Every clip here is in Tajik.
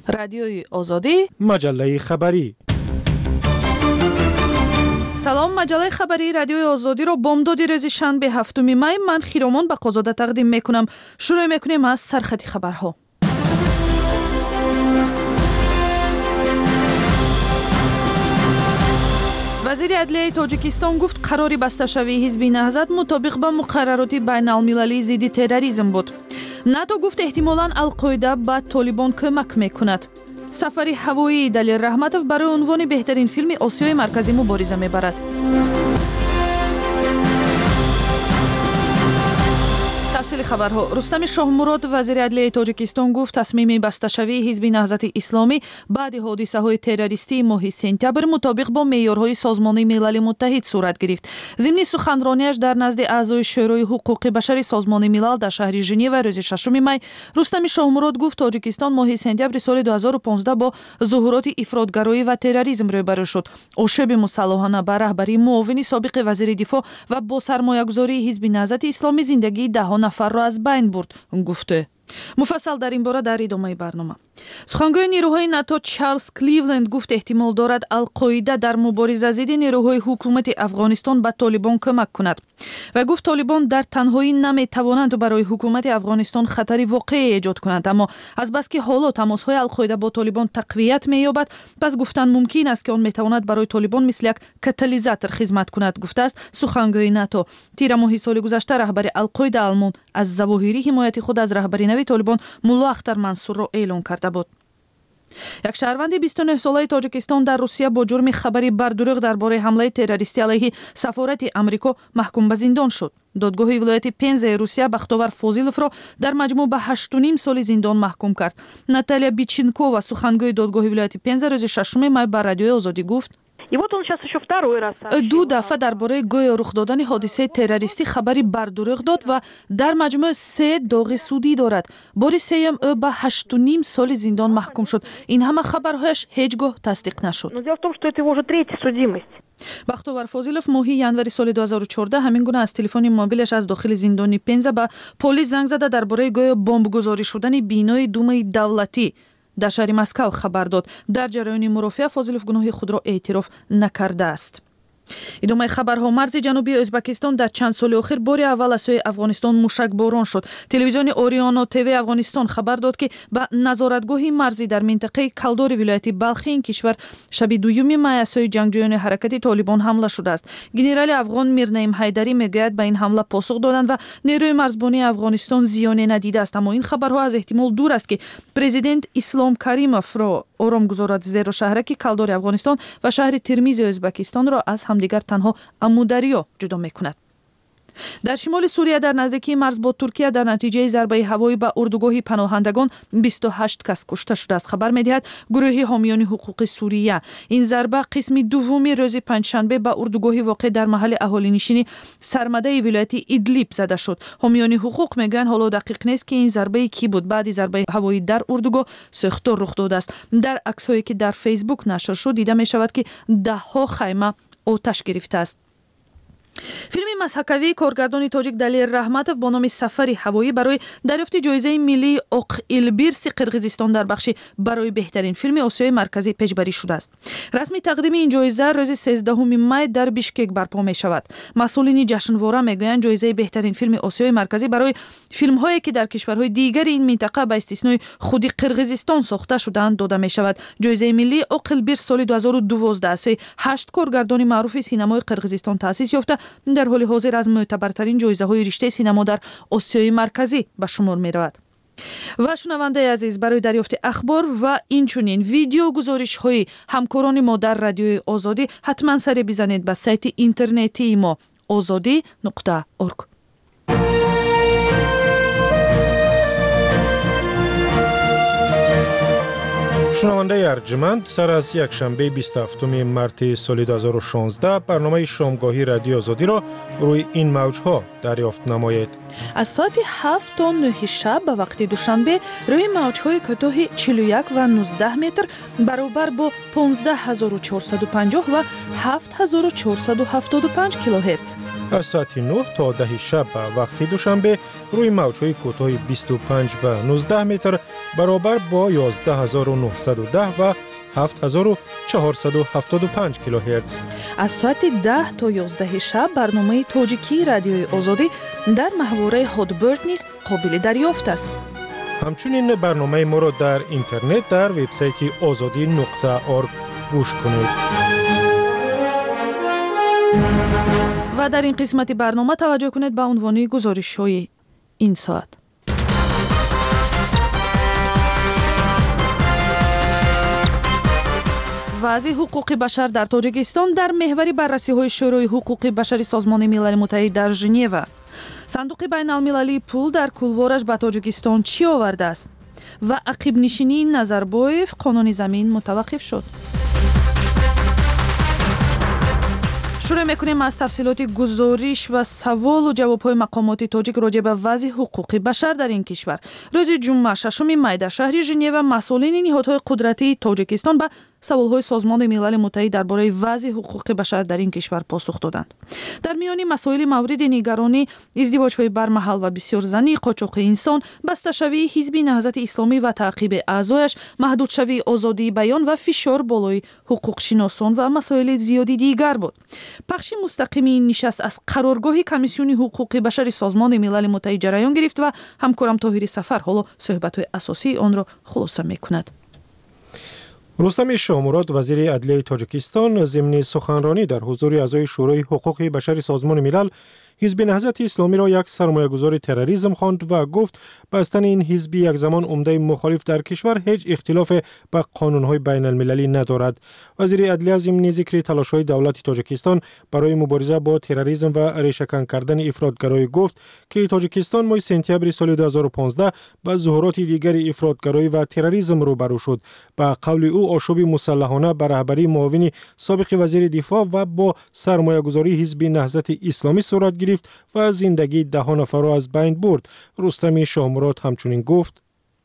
رادیوی آزادی مجله خبری. سلام، مجله خبری رادیوی آزادی رو بامدادی روز شنبه 7 می من خیرامان بقازاده تقدیم میکنم. شروع میکنیم از سرخط خبرها. وزیر عدلیه تاجیکستان گفت قراری بسته‌شوی حزب نهضت مطابق با مقررات بین‌المللی ضد تروریسم بود. ناتو گفت احتمالاً القاعده به طالبان کمک میکند. سفر هوایی دلیل رحمتوف برای عنوان بهترین فیلم آسیای مرکزی مبارزه میبرد. تفصیل خبرها. رستم شاهمراد وزیر عدلیه تاجیکستان گفت تصمیم بسته‌شوی حزب نهضت اسلامی بعد حادثه‌های تروریستی ماه سپتامبر مطابق با معیارهای سازمان ملل متحد صورت گرفت. ضمن سخنرانیش در نزد اعضای شورای حقوق بشر سازمان ملل در شهر ژنو روز 6 می رستم شاهمراد گفت تاجیکستان ماه سپتامبر سال 2015 با ظهورات افراطگرایی و تروریسم روبرو شد. آشوب مسلحانه به رهبری معاون سابق وزیر دفاع و با سرمایه‌گذاری حزب نهضت اسلامی زندگی دهان نفر را از بین برد گفته. مفصل در این باره در ادامه برنامه. سخنگوی نیروهای ناتو چارلز کلیولند گفت احتمال دارد القاعده در مبارزه ضد نیروهای حکومت افغانستان به طالبان کمک کند و گفت طالبان در تنهایی نمیتوانند برای حکومت افغانستان خطری واقعی ایجاد کنند، اما از بس که حالا تماس‌های القاعده با طالبان تقویت می‌یابد پس گفتن ممکن است که آن میتواند برای طالبان مثل یک کاتالیزاتور خدمت کند، گفته است سخنگوی ناتو. تیر ماه سال گذشته رهبر القاعده آلمان از ظواهری حمایت خود از رهبری نوی طالبان ملا اختر منصور را اعلام کرده بود. یک شهروند 29 ساله تاجیکستان در روسیه با جرم خبری بر دروغ درباره حمله تروریستی علیه سفارت آمریکا محکوم به زندان شد. دادگاه ولایت پنزا روسیه بختیار فاضلوف را در مجموع به 8.5 سال زندان محکوم کرد. ناتالیا بیچینکووا سخنگوی دادگاه ولایت پنزا روز 6 می بر رادیوی آزادی گفت دو دفعه درباره گوی رخ دادن حادثه تروریستی خبری بر دروغ داد و در مجموع 3 داغ سودی دارد. بار سوم او به 8.5 سال زندان محکوم شد. این همه خبرهایش هیچگاه تصدیق نشد. بختیار فاضلوف ماهی ینور سال 2014 همین گونه از تلفن موبیلش از داخل زندان پنزا به پلیس زنگ زده درباره گوی بمبگذاری شدن بینای دومه دولتی در شهر مسکو خبر داد. در جریان مرافعه فاضلوف گناه خود را اعتراف نکرده است. ادامه خبرها. مرز جنوبی ازبکستان در چند سال اخیر بار اول از سوی افغانستان موشکباران شد. تلویزیون اوریانا تیوی افغانستان خبر داد که به نظارتگاه مرزی در منطقه کلدار ولایت بلخ این کشور شب 2 می از سوی جنگجویان حرکت طالبان حمله شده است. گنرال افغان میرنعیم حیدری میگوید به این حمله پاسخ دادند و نیروی مرزبانی افغانستان زیانی ندیده است، اما این خبرها از احتمال دور است که پرزیدنت اسلام کریموف را آرام گذارد، زیرا شهرک کلدار افغانستان و شهر ترمیز ازبکستان را از همدیگر تنها امودریا جدا میکند. در شمال سوریه در نزدیکی مرز با ترکیه در نتیجه ضربه هوایی به اردوگاه پناهندگان 28 کس کشته شده است. خبر می‌دهد گروه حامیان حقوق سوریه. این ضربه قسم دومی روز پنجشنبه به اردوگاه واقع در محل اهالینشین سرمده ولایت ادلیب زده شد. حامیان حقوق میگن حالا دقیق نیست که این ضربه کی بود. بعد ضربه هوایی در اردوگاه ساختار رخ داده است. در عکس‌هایی که در فیسبوک نشر شد دیده می‌شود که ده‌ها خیمه آتش گرفته است. فیلم مسحکوی کارگردان تاجیک دلیل رحمتوف با نام سفر هوایی برای دریافت جایزه ملی اوق البرس قرقیزستان در بخش برای بهترین فیلم آسیای مرکزی پیشبری شده است. رسمی تقدیم این جایزه روز 13 می در بیشکک برپا می شود. مسئولین جشنواره میگویند جایزه بهترین فیلم آسیای مرکزی برای فیلم هایی که در کشورهای دیگر این منطقه به استثنای خود قرقیزستان ساخته شدند داده می شود. جایزه ملی اوق البرس سال 2012 از 8 کارگردان معروف سینمای قرقیزستان تأسیس یافته در حال حاضر از معتبرترین جایزه‌های رشته سینما در آسیای مرکزی به شمار می‌رود. و شنونده عزیز، برای دریافت اخبار و اینچنین ویدیو گزارش‌های همکاران ما در رادیوی آزادی حتما سر بزنید به سایت اینترنتی ما azadi.org. شنونده ارجمند، سر از یک شنبه 27 مارس سال 2016 برنامه شامگاهی رادیو آزادی را روی این موجها دریافت نمایید. از ساعت 7 تا 9 شب به وقت دوشنبه روی موجهای کوتاه 41 و 19 متر برابر با 15450 و 7475 کیلوهرتز. از ساعت 9 تا 10 شب به وقت دوشنبه روی موج‌های کوتاه 25 و 19 متر برابر با 11910 و 7475 کیلوهرتز. از ساعت 10 تا 11 شب برنامه تاجیکی رادیوی آزادی در محوره هادبرد نیز قابل دریافت است. همچنین برنامه ما را در اینترنت در وبسایت azadi.org گوش کنید. و در این قسمت برنامه توجه کنید به عنوان گزارش‌های این ساعت. وضع حقوق بشر در تاجیکستان در محور بررسی‌های شورای حقوق بشری سازمان ملل متحد در ژنو. صندوق بین‌المللی پول در کولوارش به تاجیکستان چی آورده است و عقب نشینی نظربایف قانون زمین متوقف شد. شروع میکنیم از تفصیلات گزارش و سوال و جواب‌های مقامات تاجیک راجع به وضع حقوق بشر در این کشور. روز جمعه 6 می در شهر ژنو مسئولین نهادهای قدرتی تاجیکستان به سوال‌های سازمان ملل متحد درباره وضع حقوق بشر در این کشور پاسخ دادند. در میان مسائل مورد نگرانی ازدواج‌های برمحل و بسیارزنی، قاچاق انسان، بسته‌شوی حزب نهضت اسلامی و تعقیب اعضایش، محدودشوی آزادی بیان و فشار بالای حقوق شناسان و مسائل زیادی دیگر بود. پخش مستقیم این نشست از قرارگاه کمیسیون حقوق بشر سازمان ملل متحد جریان گرفت و همکارم طاهری سفر حالا صحبت‌های اساسی آن را خلاصه می‌کند. رستم شاموراد وزیر عدلیه تاجیکستان ضمن سخنرانی در حضور اعضای شورای حقوق بشر سازمان ملل حزب نهضت اسلامی را یک سرمایه‌گذار تروریسم خواند و گفت بستن این حزب یک زمان عمده مخالف در کشور هیچ اختلاف با قانون‌های بین المللی ندارد. وزیر عدلیه ضمن ذکر تلاش‌های دولت تاجیکستان برای مبارزه با تروریسم و ریشه‌کن کردن افراطگرایی گفت که تاجیکستان ماه سپتامبر سال 2015 با ظهورات دیگر افراطگرایی و تروریسم روبرو شد. با قول او آشوب مسلحانه بر رهبری معاون سابق وزیر دفاع و با سرمایه‌گذاری حزب نهضت اسلامی صورت گرفت و زندگی 10 نفر را از بین برد. رستم شاموراد همچنین گفت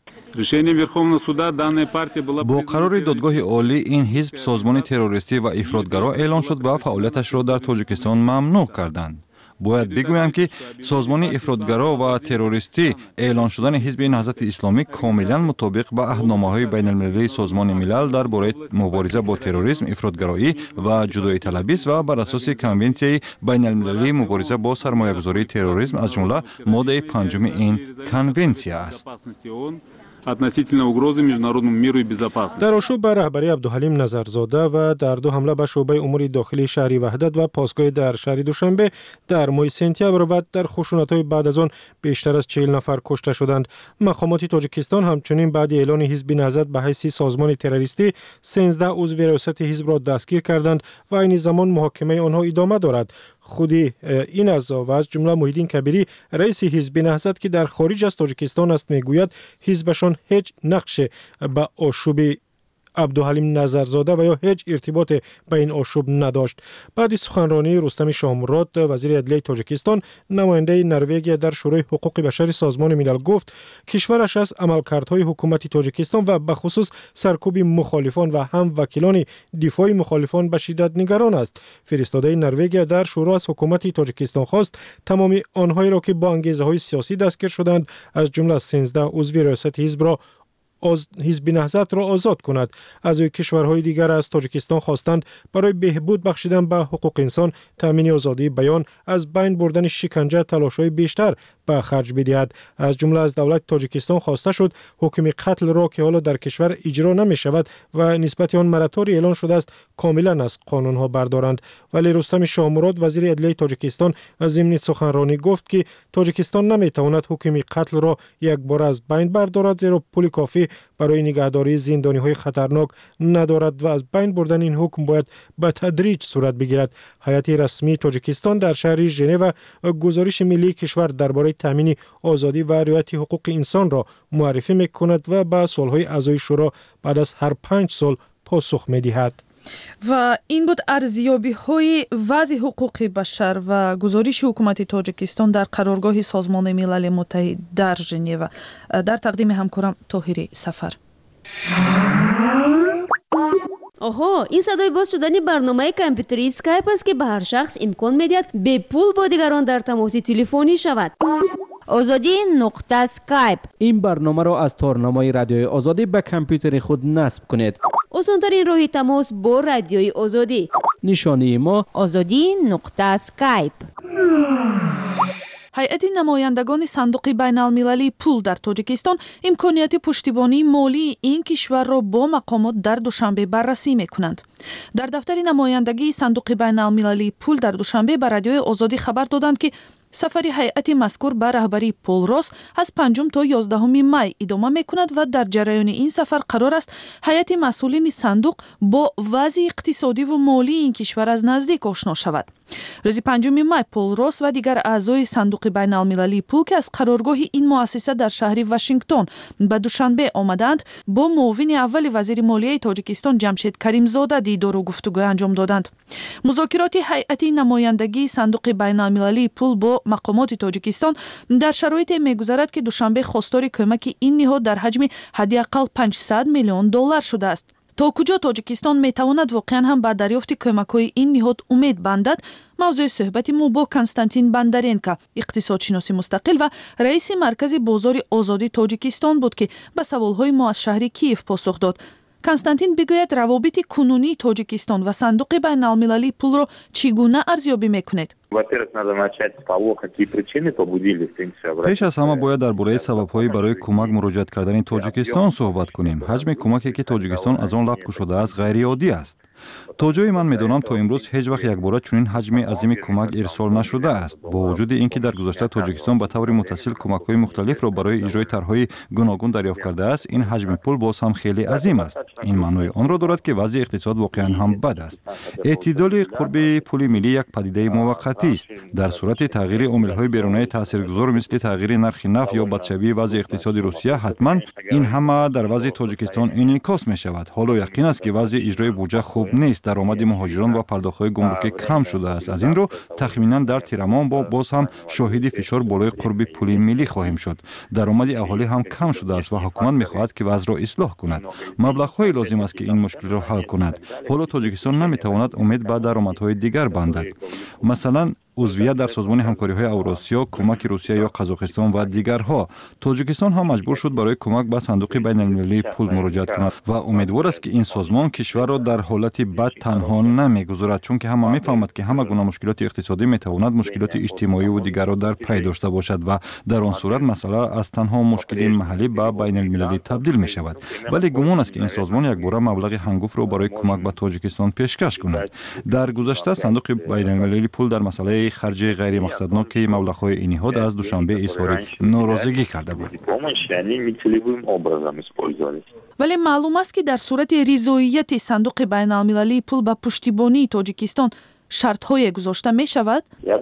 با قرار دادگاه عالی این حزب سازمان تروریستی و افراطگرا اعلان شد و فعالیتش را در تاجیکستان ممنوع کردند. باید بگویم که سازمان افراطگرا و تروریستی اعلان شدن حزب نهضت اسلامی کاملا مطابق با عهدنامه‌های بین المللی سازمان ملل درباره مبارزه با تروریسم، افراطگرایی و جدایی طلبی است و بر اساس کنونسیون بین المللی مبارزه با سرمایه‌گذاری تروریسم از جمله ماده 5 این کنونسیون است. относительно угрозы международному миру и безопасности. در آشوب به رهبری عبدالحلیم نظرزاده و در دو حمله به شعبه امور داخلی شهری وحدت و پاسگاه در شهر دوشنبه در ماه سپتامبر و در خشونت‌های بعد از آن بیشتر از 40 نفر کشته شدند. مقامات تاجیکستان همچنین بعد اعلان حزب نهضت به حیث سازمان تروریستی 13 عضو ریاست حزب را دستگیر کردند و این زمان محاکمه آنها ادامه دارد. خودی این اعضا و از جمله محیدین کبیری رئیس حزب نهضت که در خارج از تاجیکستان است میگوید حزبشان هیچ نقش به آشوب عبدالحلیم نظرزاده و یا هیچ ارتباط به این آشوب نداشت. بعد سخنرانی رستم شاموراد وزیر عدلیه تاجیکستان نماینده نروژ در شورای حقوق بشر سازمان ملل گفت کشورش از عملکردهای حکومت تاجیکستان و به خصوص سرکوب مخالفان و هم وکیلان دفاع مخالفان به شدت نگران است. فرستاده نروژ در شورا از حکومت تاجیکستان خواست تمام آنهایی را که با انگیزه‌های سیاسی دستگیر شدند از جمله 13 عضو ریاست حزب را حزب نهضت را آزاد کند. از کشورهای دیگر از تاجیکستان خواستند برای بهبود بخشیدن به حقوق انسان، تامین آزادی بیان، از بین بردن شکنجه تلاش‌های بیشتر به خرج بدهد. از جمله از دولت تاجیکستان خواسته شد حکم قتل را که حالا در کشور اجرا نمی شود و نسبت آن مراتوری اعلان شده است کاملا از قانون ها بردارند. ولی رستم شاموراد وزیر عدلیه تاجیکستان ضمن سخنرانی گفت که تاجیکستان نمی تواند حکم قتل را یک بار از بین بردارد زیرا پول کافی برای نگهداری زندانی های خطرناک ندارد و از بین بردن این حکم باید به تدریج صورت بگیرد. هیئت رسمی تاجیکستان در شهر ژنو گزارش ملی کشور درباره تامین آزادی و رعایت حقوق انسان را معرفی می‌کند و به سوال‌های اعضای شورا بعد از هر 5 سال پاسخ می‌دهد. و این بود ارزیابی‌های وضع حقوق بشر و گزارش حکومت تاجیکستان در قرارگاه سازمان ملل متحد در ژنو در تقدیم همکارم طاهری سفر. آها این صدای باز شدن برنامه کامپیوتری اسکایپ است که به هر شخص امکان میدهد به پول با دیگران در تماس تلفنی شود. azadi.skype این برنامه را از تارنمای رادیوی آزادی به کامپیوتر خود نصب کنید. آسان‌ترین راه تماس با رادیوی آزادی. نشانی ما azadi.skype. ҳайати намояндагони сандуқи байналмилалии пул дар тоҷикистон имконияти пуштибонии молии ин кишварро бо мақомот дар душанбе баррасӣ мекунанд. дар дафтари намояндагии сандуқи байналмилалии пул дар душанбе ба радиои озодӣ хабар доданд ки сафари ҳайати мазкур ба раҳбарии Пол Росс аз 5 то 11 май идома мекунад ва дар ҷараёни ин сафар қарор аст ҳайати масъулини сандуқ бо вазъи иқтисодиву молии ин кишвар аз наздик ошно шавад. рӯзи 5 май Пол Росс ва дигар аъзои сандуқи байналмилалии пул ки аз қароргоҳи ин муассиса дар шаҳри Вашингтон ба Душанбе омаданд, бо муовини аввали вазири молияи Тоҷикистон Ҷамшед Каримзода дидору гуфтугӯ анҷом доданд. музокироти ҳайати намояндагии сандуқи байналмилалии пул бо мақомоти Тоҷикистон дар шароите мегузарад ки Душанбе хостори кӯмаки ин ниҳод дар ҳаҷми ҳадди ақал $500 миллион шудааст. то куҷо Тоҷикистон метавонад воқеан ҳам ба дарёфти кӯмакҳои ин ниҳод умед бандад? мавзӯи суҳбати мо бо Константин Бандаренко, иқтисодшиноси мустақил ва раиси маркази бозори озоди Тоҷикистон буд ки ба саволҳои мо аз шаҳри Киев посух дод. Константин бигӯяд равобити кунунии Тоҷикистон ва сандуқи байналмилалии пулро чӣ гуна арзёбӣ мекунед? пеш аз ҳама бояд дар бораи сабабҳои барои кӯмак муроҷиат кардани Тоҷикистон суҳбат кунем. ҳаҷми кӯмаке ки Тоҷикистон аз он лаб кушодааст ғайриоддӣ аст. то ҷои ман медонам то имрӯз ҳеҷ вақт якбора чунин ҳаҷми азими кӯмак ирсол нашудааст. бо вуҷуди ин ки дар гузашта Тоҷикистон ба таври муттасил кӯмакҳои мухталифро барои иҷрои тарҳҳои гуногун дарёфт кардааст, ин ҳаҷми пул боз ҳам хеле азим аст. ин маънои онро дорад ки вазъи иқтисод воқеан ҳам бад аст. эътидоли қурби пули миллӣ як падидаи муваққатист. дар сурати тағйири омилҳои берунаи таъсиргузор мисли тағйири нархи нафт ё бадшавии вазъи иқтисоди Русия, ҳатман ин ҳама дар вазъи Тоҷикистон инъикос мешавад. ҳоло яқин аст ки вазъи иҷрои буҷа хуб нест. даромади муҳоҷирон ва пардохтҳои гумрукӣ кам шудааст. аз ин ро тахминан дар тирамон боз ҳам шоҳиди фишор болои қурби пули миллӣ хоҳем шуд. даромади аҳолӣ ҳам кам шудааст ва ҳукумат мехоҳад ки вазъро ислоҳ кунад. маблағҳое лозим аст ки ин мушкилро ҳал кунад. ҳоло Тоҷикистон наметавонад умед ба даромадҳои дигар бандад. масалан عضویت در سازمان همکاری‌های اوراسیا، کمک روسیه یا قزاقستان و دیگرها. تاجیکستان هم مجبور شد برای کمک به صندوق بین‌المللی پول مراجعه کند و امیدوار است که این سازمان کشور را در حالت بد تنها نمیگذارد، چون که همه می‌فهمند که همه گونه مشکلات اقتصادی می‌تواند مشکلات اجتماعی و دیگر را در پی داشته باشد و در آن صورت مسئله از تنها مشکل محلی به بین‌المللی تبدیل می‌شود. ولی گمان است که این سازمان یک بار مبلغ هنگفت را برای کمک به تاجیکستان پیشکش کند. در گذشته صندوق بین‌المللی پول در مسئله خرج غیر مقصدناک مبلغ‌های این نهاد از دوشنبه اظهار ناراضگی کرده بود. ولی معلوم است که در صورت رضایت صندوق بین‌المللی پول به پشتیبانی تاجیکستان شرط‌های گذاشته می‌شود؟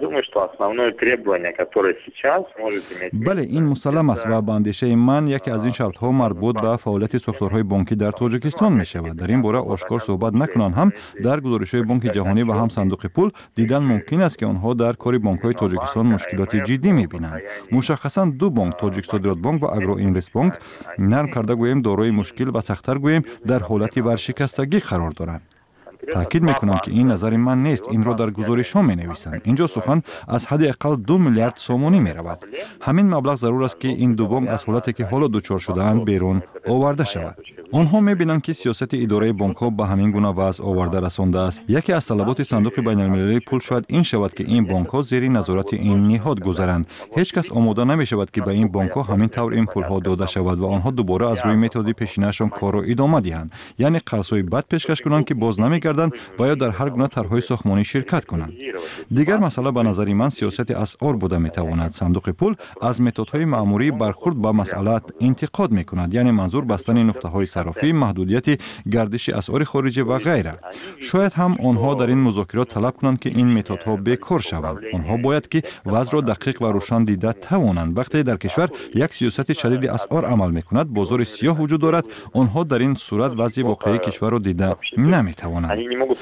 بله، این مسلم است و به اندیشه من یکی از این شرط‌ها مربوط به فعالیت ساختارهای بانکی در تاجیکستان می‌شود. در این باره آشکار صحبت نکنند هم در گزارش‌های بانک جهانی و هم صندوق پول دیدن ممکن است که آنها در کار بانک‌های تاجیکستان مشکلات جدی می‌بینند. مشخصاً دو بانک، تاجیک صادرات بانک و اگرو اینوست بانک، نرم کرده گوییم دارای مشکل و سخت‌تر گوییم در حالت ورشکستگی قرار دارند. تأکید میکنم که این نظر من نیست، این را در گزارش ها می نویسند. اینجا سخن از حد اقل 2 میلیارد سومانی می رود. همین مبلغ ضرور است که این دو بانک از حالتی که حالا دچار شده‌اند بیرون آورده شود. آنها می بینند که سیاست اداره بانک ها به همین گونه وضع آورده رسانده است. یکی از طلبات صندوق بین‌المللی پول شاید این شود که این بانک ها زیر نظارت این نهاد گذرند. هیچ کس آماده نمی شود که به این بانک ها همین طور این پول ها داده شود و آنها دوباره از روی متد پیشینه‌شان کار را ادامه دهند. یعنی قرض‌های بد پیشکش کنند که باز نمی‌گردند و یا در هر گونه طرح‌های ساختمانی شرکت کنند. دیگر مسئله به نظر من سیاست اسعار بوده می‌تواند. صندوق پول از متدهای معمولی برخورد با مسئله انتقاد می‌کند، یعنی منظور بستن نقطه‌های صرافی، محدودیت گردش اسعار خارجی و غیره. شاید هم آنها در این مذاکرات طلب کنند که این متدها بیکار شوند. آنها باید که وضع را دقیق و روشن دیده توانند. وقتی در کشور یک سیاست شدید اسعار عمل می‌کند، بازار سیاه وجود دارد. آنها در این صورت وضع واقعی کشور را دیده نمی‌توانند.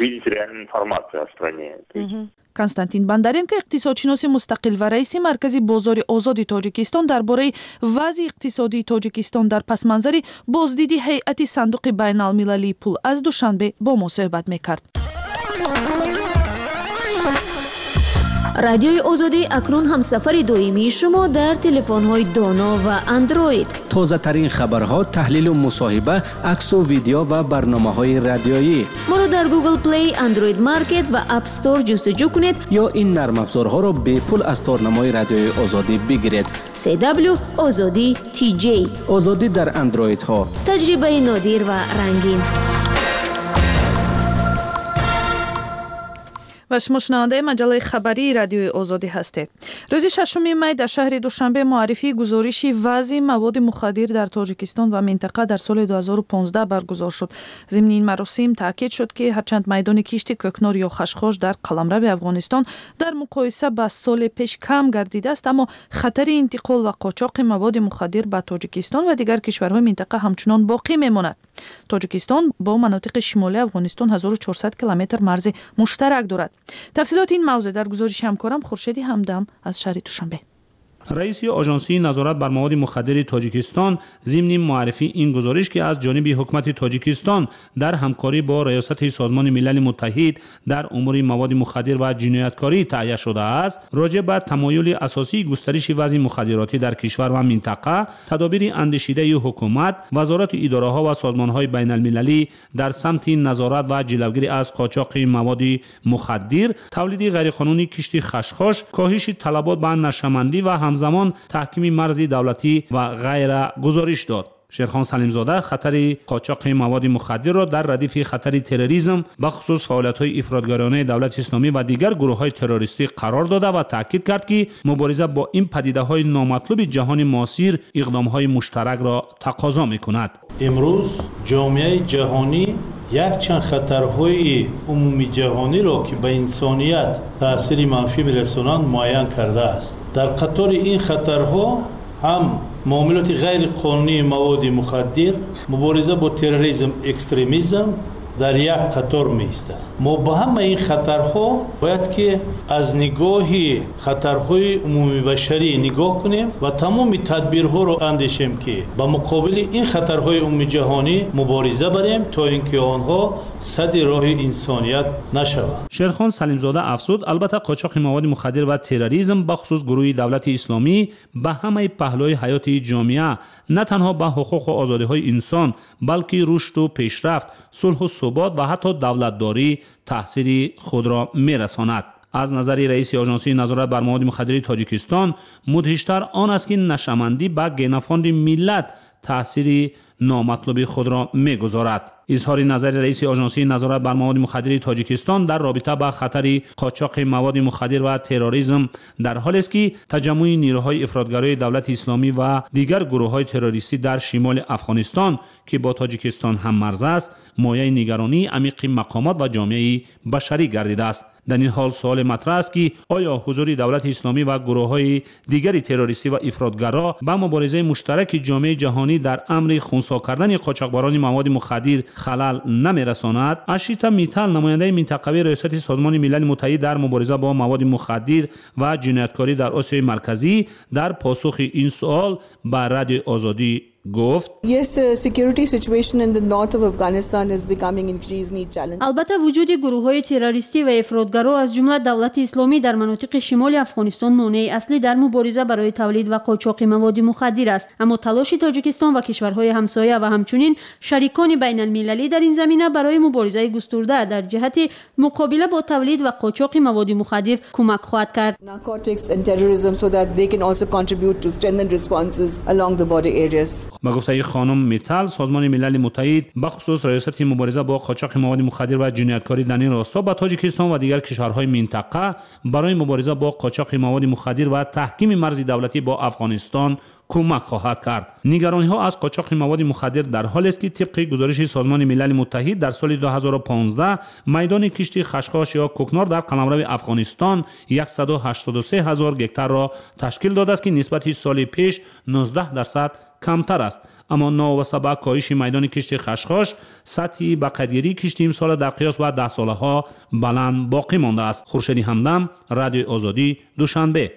Константин Бандаренко, иқтисодшиноси мустақил ва раиси маркази бозори озоди Тоҷикистон дар бораи вазъи иқтисодии Тоҷикистон дар пасманзари боздиди ҳайати ҳайати сандуқи байналмилалии пул аз душанбе бо мо суҳбат мекард. радиои озодӣ акнун ҳамсафари доимии шумо дар телефонҳои доно ва андроид. тозатарин хабарҳо, таҳлилу мусоҳиба, аксу видео ва барномаҳои радиоӣ. моро дар Google Play, Android Market ва App Store ҷустуҷӯ кунед ё ин нармафзорҳоро бепул аз торнамои радиои озодӣ бигиред. CW Озодӣ TJ. озодӣ дар андроидҳо. таҷрибаи нодир ва рангин. ва шумо шунавандаи маҷалаи хабарии радиои озодӣ ҳастед. рӯзи 6 май дар шаҳри Душанбе муаррифии гузориши вазъи маводи мухаддир дар Тоҷикистон ва минтақа дар соли 2015 баргузор шуд. зимни ин маросим таъкид шуд ки ҳарчанд майдони кишти кӯкнор ё хашхош дар қаламрави Афғонистон дар муқоиса ба соли пеш кам гардидааст, аммо хатари интиқол ва қочоқи маводи мухаддир ба Тоҷикистон ва дигар кишварҳои минтақа ҳамчунон боқӣ мемонад. Тоҷикистон бо манотиқи шимолии Афғонистон 1400 километр марзи муштарак дорад. тафсилоти ин мавзӯъ дар гузориши ҳамкорам Хуршеди ҳамдам аз шаҳри Душанбе. раиси оҷонсии назорат бар маводи мухаддири Тоҷикистон зимни муаррифӣ ин гузориш ки аз ҷониби ҳукумати Тоҷикистон дар ҳамкорӣ бо раёсати Созмони милали муттаҳид дар умури маводи мухаддир ва ҷинояткорӣ таҳия шудааст, роҷеъ ба тамоюли асосии густариши вазъи мухаддиротӣ дар кишвар ва минтақа, тадобири андешидаи ҳукумат, вазорати идораҳо ва созмонҳои байналмилалӣ дар самти назорат ва ҷилавгирӣ аз қочоқи маводи мухаддир, тавлиди ғайриқонунӣ кишти хашхош, коҳиши талабот ба нашамандӣ ва ҳамзамон таҳкими марзи давлатӣ ва ғайра гузориш дод. Шерхон Салимзода хатари қочоқи маводи мухаддирро дар радифи хатари терроризм ба хусус фаъолиятҳои ифротгаронаи давлати исломӣ ва дигар гурӯҳҳои террористӣ қарор дода ва таъкид кард ки мубориза бо ин падидаҳои номатлуби ҷаҳони муосир иқдомҳои муштаракро тақозо мекунад. имрӯз ҷомеаи ҷаҳонӣ якчанд хатарҳои умуми ҷаҳониро ки ба инсоният таъсири манфӣ мерасонанд муайян кардааст. дар қатори ин хатарҳо ҳам муомилоти ғайриқонунии маводи мухаддир, мубориза бо терроризм, экстремизм дар як қатор меистад. мо ба ҳама ин хатарҳо бояд ки аз нигоҳи хатарҳои умумибашарӣ нигоҳ кунем ва тамоми тадбирҳоро андешем ки ба муқобили ин хатарҳои умумиҷаҳонӣ мубориза барем то ин ки онҳо садди роҳи инсоният нашаванд. Шерхон Салимзода афзуд, албатта қочоқи маводи мухаддир ва терроризм ба хусус гурӯҳи давлати исломӣ ба ҳамаи паҳлӯи ҳаёти ҷомеа, на танҳо ба ҳуқуқу озодиҳои инсон, балки рушду пешрафт, сулҳу субот ва ҳатто давлатдорӣ таъсири худро мерасонад. аз назари раиси оҷонсии назорат бар маводи мухаддири Тоҷикистон мудҳиштар он аст ки нашамандӣ ба генофонди миллат таъсири номатлуби худро мегузорад. изҳори назари раиси оҷонсии назорат бар маводи мухаддири Тоҷикистон дар робита ба хатари қочоқи маводи мухаддир ва терроризм дар ҳолест ки таҷаммӯи нирӯҳои ифротгарои давлати исломӣ ва дигар гурӯҳҳои террористӣ дар шимоли Афғонистон ки бо Тоҷикистон ҳаммарз аст, мояи нигаронии амиқи мақомот ва ҷомеаи башарӣ гардидааст. дар ин ҳол суоли матраҳ аст ки оё ҳузури давлати исломӣ ва гурӯҳҳои дигари террористӣ ва ифротгаро ба муборизаи муштараки ҷомеаи ҷаҳонӣ дар амри хунсо кардани қочоқбарони маводи мухаддир халал намерасонад? Ашита Митал, намояндаи минтақавии раёсати Созмони милали муттаҳид дар мубориза бо маводи мухаддир ва ҷинояткорӣ дар Осиёи марказӣ, дар посухи ин суол ба радиои Озодӣ گفت البته وجود گروه‌های تروریستی و افراطگرا از جمله دولت اسلامی در مناطق شمال افغانستان مانع اصلی در مبارزه برای تولید و قاچاق مواد مخدر است، اما تلاش تاجیکستان و کشورهای همسایه و همچنین شریکان بین المللی در این زمینه برای مبارزه گسترده در جهت مقابله با تولید و قاچاق مواد مخدر کمک خواهد کرد. با گفته خانم میتال، سازمان ملل متحد به خصوص ریاست مبارزه با قاچاق مواد مخدر و جنایتکاری در این راستا به تاجیکستان و دیگر کشورهای منطقه برای مبارزه با قاچاق مواد مخدر و تحکیم مرز دولتی با افغانستان کمک خواهد کرد. نگرانی ها از قاچاق مواد مخدر در حالی است که طبق گزارش سازمان ملل متحد در سال 2015 میدان کشتی خشخاش یا کوکنار در قلمرو افغانستان 183,000 گکتار را تشکیل داده است که نسبت سال پیش 19% کمتر است. اما نوابسته به کاهش میدان کشتی خشخاش، سطح بقیه‌گیری کشتی امسال در قیاس با 10 ساله ها بلند باقی مانده است. خورشیدی همدم، رادیو آزادی، دوشنبه.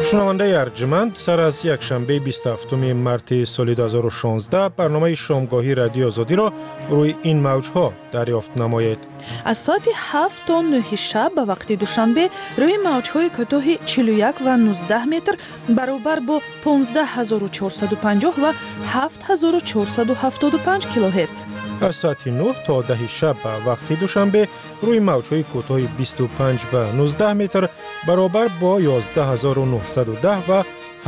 شنونده ارجمند، سر از یک شنبه 27 مارس سال 2016 برنامه شامگاهی رادیو آزادی را روی این موجها دریافت نمایید. از ساعت 7 تا 9 شب به وقت دوشنبه روی موجهای کوتاه 41 و 19 متر برابر با 15450 و 7475 کیلوهرتز. از ساعت 9 تا 10 شب به وقت دوشنبه روی موجهای کوتاه 25 و 19 متر برابر با 11910 و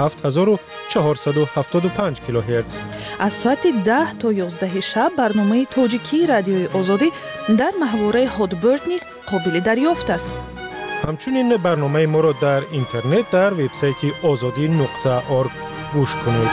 7475 کیلوهرتز. از ساعت 10 تا 11 شب برنامه تاجیکی رادیوی آزادی در محوره هادبرد نیز قابل دریافت است. همچنین برنامه ما را در اینترنت در وبسایت azadi.org گوش کنید.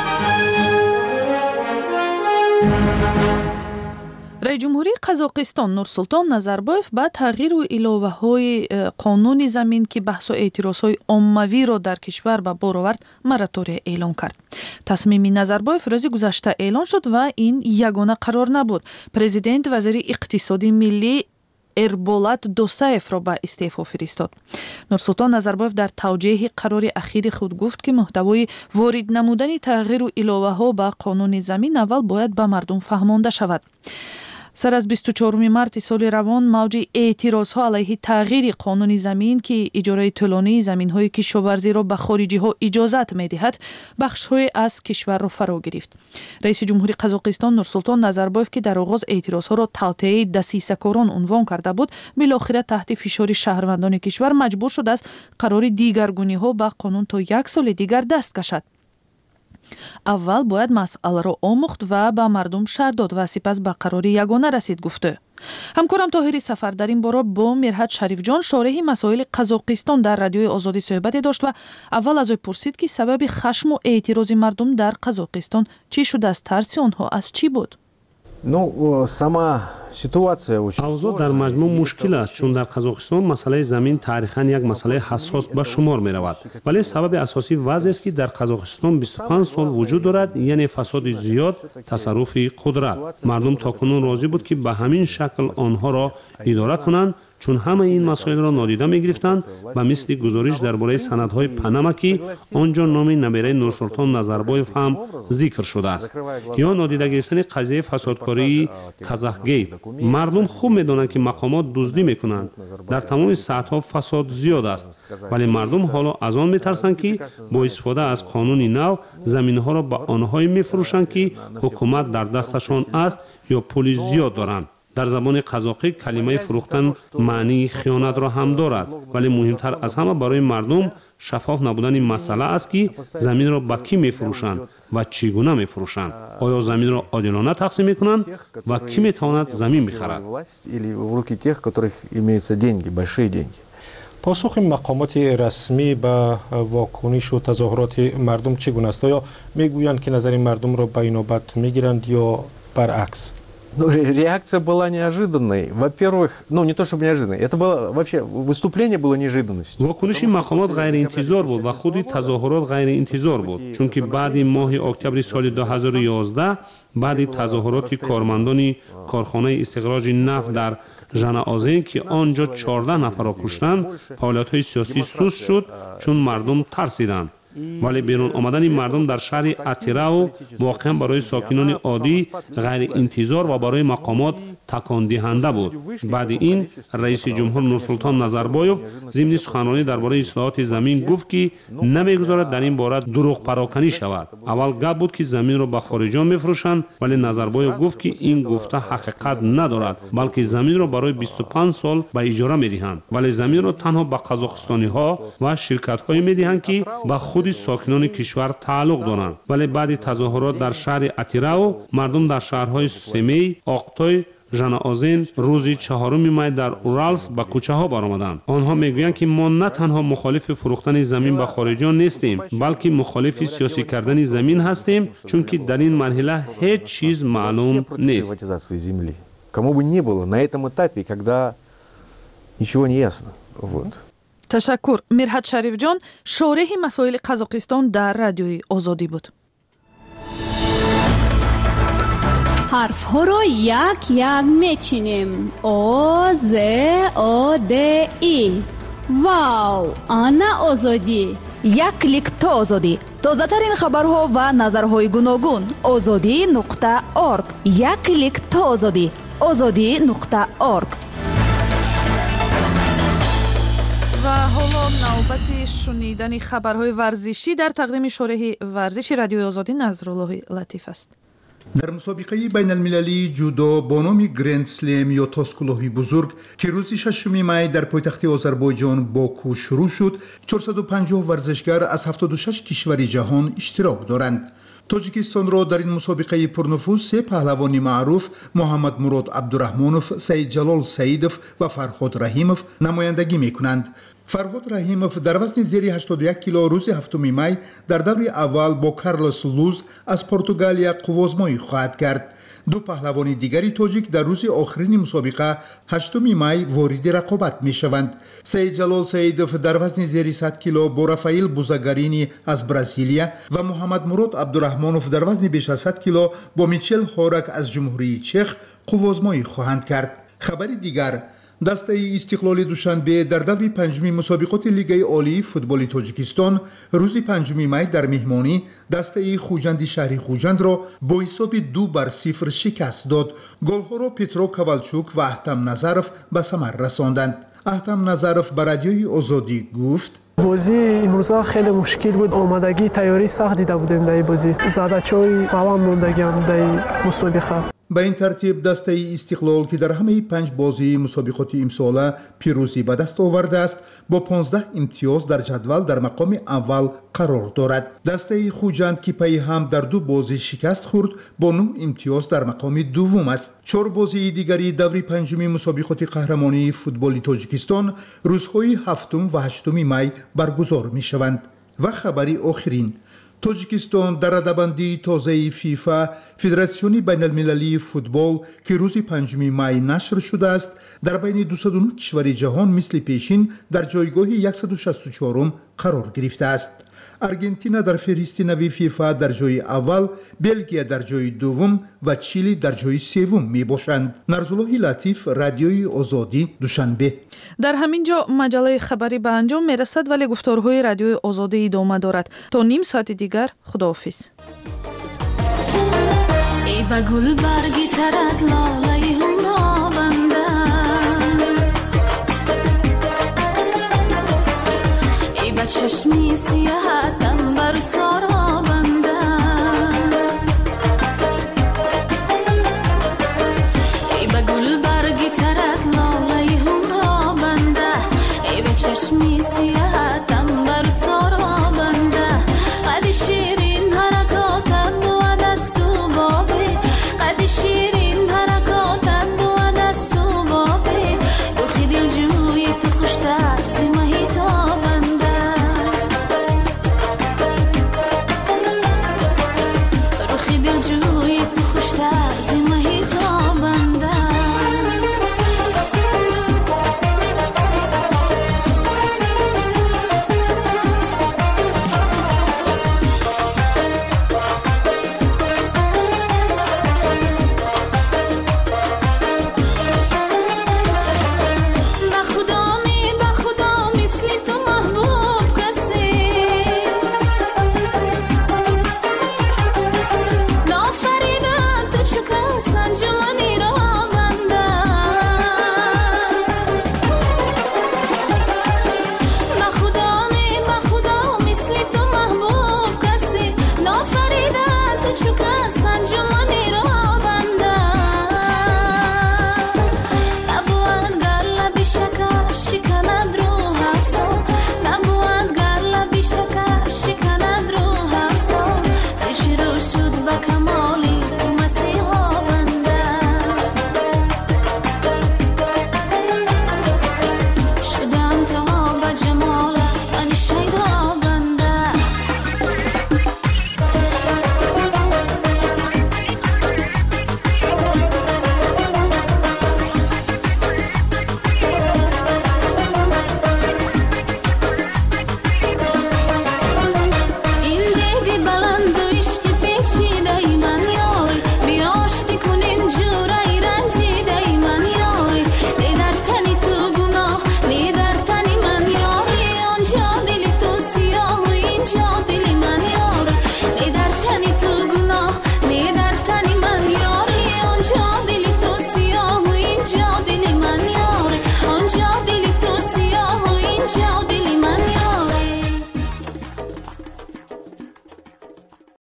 رئیس جمهوری قزاقستان نورسولطان نظربایف با تغییر و الоваҳои قانون زمین که بحث و اعتراضهای عمومی را در کشور به بار آورد موراتوری اعلام کرد. تصمیم نظربایف روز گذشته اعلان شد و این یگانه قرار نبود. پرزیدنت وزیر اقتصادی ملی اربولات دوساев را به استعفا فرستاد. نورسولطان نظربایف در توجیه قرار اخیر خود گفت که محتوای وارد نمودن تغییر و الоваҳо به قانون زمین اول باید به مردم فهمانده شود. سر از 24 مارس سال روان موج اعتراضها علیه تغییر قانون زمین که اجاره طولانی زمین‌های کشاورزی را به خارجی‌ها اجازت می‌دهد بخش‌های از کشور را فرا گرفت. رئیس جمهوری قزاقستان نورسولطان نظربایف که در آغاز اعتراضها را توطئه دسیسه‌کاران عنوان کرده بود، بالاخره تحت فشار شهروندان کشور مجبور شد از قرار دیگرگونی‌ها به قانون تا 1 سال دیگر دست کشد. اول باید مسئله را آموخت و به مردم شرح داد و سپس به قرار یگانه رسید گفته. همکارم طاهری سفر در این باره با میرحت شریف جان شارح مسائل قزاقستان در رادیوی آزادی صحبت داشت و اول از او پرسید که سبب خشم و اعتراض مردم در قزاقستان چی شد، از ترس آنها از چی بود؟ اوضاع در مجموع مشکل است، چون در قزاقستان مسئله زمین تاریخاً یک مسئله حساس به شمار می رود. ولی سبب اساسی وضع است که در قزاقستان 25 سال وجود دارد، یعنی فساد زیاد، تصرف قدرت. مردم تاکنون راضی بود که به همین شکل آنها را اداره کنند، چون همه این مسائل را نادیده می گرفتند و مثل گزارش درباره سندهای پاناما که آنجا نام نبیره نورسولطان نظربایف هم ذکر شده است، یا نادیده گرفتن قضیه فسادکاری کازاخگیت. مردم خوب می دانند که مقامات دزدی می کنند. در تمام سطح‌ها فساد زیاد است، ولی مردم حالا از آن می ترسند که با استفاده از قانون نو زمین‌ها را به آنهایی می فروشند که حکومت در دستشان است یا پول زیاد دارند. در زبان قزاقی کلمه فروختن معنی خیانت را هم دارد، ولی مهمتر از همه برای مردم شفاف نبودن این مسئله است که زمین را به کی می‌فروشند و چگونه می‌فروشند. آیا زمین را عادلانه تقسیم می‌کنند و کی می‌تواند زمین بخرد؟ پاسخ مقامات رسمی به واکنش و تظاهرات مردم چگونه است؟ آیا میگویند که نظر مردم را به اینابت میگیرند یا برعکس؟ Реакция была неожиданной. Во-первых, не то чтобы неожиданной, это было вообще выступление было неожиданностью. واکنش مقامات غیر انتظار بود و خود تظاهرات غیر انتظار بود، چون که بعد ماه اکتبر سال 2011 بعد تظاهرات کارمندان کارخانه استخراج نفت در ژنآزین که آنجا 14 نفر را کشتند، فعالیت‌های سیاسی سست شد چون مردم ترسیدند. ولی بیرون آمدن مردم در شهر اتیراو واقعا برای ساکنان عادی غیر انتظار و برای مقامات تکان دهنده بود. بعد این رئیس جمهور نورسولطان نظربایف ضمن سخنرانی درباره اصلاحات زمین گفت که نمیگذارد در این باره دروغ پراکنی شود. اول گپ بود که زمین را به خارجیان میفروشند، ولی نظربایف گفت که این گفته حقیقت ندارد، بلکه زمین را برای 25 سال به اجاره میدهند، ولی زمین را تنها به قزاقستانی ها و شرکت های میدهند که به خود ساکنان کشور تعلق دارند. ولی بعد تظاهرات در شهر اتیراو مردم در شهرهای سمی، آقتای، ژنآزین روز 4 می در اورالس به کوچه ها برآمدند. آنها میگویند که ما نه تنها مخالف فروختن زمین به خارجیان نیستیم، بلکه مخالف سیاسی کردن زمین هستیم، چون که در این مرحله هیچ چیز معلوم نیست. Кому бы ни было на этом этапе, когда ничего не ясно. Вот. تشکر. میرحت شریف جان شارح مسائل قزاقستان در رادیوی آزادی بود. حرف ها را یک یک میچینیم. آ ز آ د ای. واو، آنا آزادی. як клик то озодӣ. тозатарин хабарҳо ва назарҳои гуногун. озодӣ.орг. як клик то озодӣ. озодӣ.орг. ва ҳоло навбати шунидани хабарҳои варзишӣ дар тақдими шораҳи варзиши радиои озодӣ Назруллоҳи Латиф аст. дар мусобиқаи байналмилалии ҷудо бо номи Гранд Слем ё тоскулоҳи бузург ки рӯзи 6 май дар пойтахти Озарбойҷон Боку шурӯъ шуд, 450 варзишгар аз 76 кишвари ҷаҳон иштирок доранд. тоҷикистонро дар ин мусобиқаи пурнуфуз се паҳлавони маъруф Муҳаммад Мурод Абдурахмонов, Саидҷалол Саидов ва Фарҳод Раҳимов намояндагӣ мекунанд. Фарҳод Раҳимов дар вазни зери 81 кило рӯзи 7 май дар даври аввал бо Карлос Луз аз Португалия қуввозмоӣ хоҳад кард. ду паҳлавони дигари тоҷик дар рӯзи охирини мусобиқа 8 май вориди рақобат мешаванд. Саидҷалол Саидов дар вазни зери 100 кило бо Рафаил Бузагарини аз Бразилия ва Муҳаммад Мурод Абдурахмонов дар вазни беш аз 100 кило бо Мичел Хорак аз Ҷумҳурии Чех қуввозмоӣ хоҳанд кард. хабари дигар, дастаи Истиқлоли Душанбе дар даври панҷуми мусобиқоти Лигаи олии футболи Тоҷикистон рӯзи 5 май дар меҳмонӣ дастаи Хуҷанди шаҳри Хуҷандро бо ҳисоби 2-0 шикаст дод. голҳоро Петро Кавалчук ва Аҳтам Назаров ба самар расонданд. Аҳтам Назаров ба радиои Озодӣ гуфт: бозӣ имрӯза хеле мушкил буд. омадагӣ тайёрӣ сахт дида будем дар бозӣ. задачаҳои баланд мондагиам дар мусобиқа. ба ин тартиб дастаи Истиқлол ки дар ҳамаи 5 бозии мусобиқоти имсола пирӯзӣ ба даст овардааст, бо 15 имтиёз дар ҷадвал дар мақоми аввал қарор дорад. дастаи Хуҷанд ки пайи ҳам дар 2 бозӣ шикаст хӯрд, бо 9 имтиёз дар мақоми дуввум аст. 4 бозии дигари даври панҷуми мусобиқоти қаҳрамонии футболи Тоҷикистон рӯзҳои 7 ва 8 май баргузор мешаванд. ва хабари охирин: Тоҷикистон дар радабандии тозаи ФИФА, Федератсиони байналмилалии футбол ки рӯзи 5 май нашр шудааст, дар байни 209 кишвари ҷаҳон мисли пешин дар ҷойгоҳи 164 қарор гирифтааст. Аргентина дар феҳристи нави ФИФА дар ҷойи аввал, Белгия дар ҷойи дуввум ва Чили дар ҷойи севум мебошанд. Нарзуллоҳи Латиф, радиои Озодӣ, Душанбе. дар ҳамин ҷо маҷалаи хабарӣ ба анҷом мерасад, вале гуфторҳои радиои Озодӣ идома дорад. то ним соати дигар худоҳофиз. ба гулбарги тарад лолаи ҳумро банда, ба чашми сиёҳат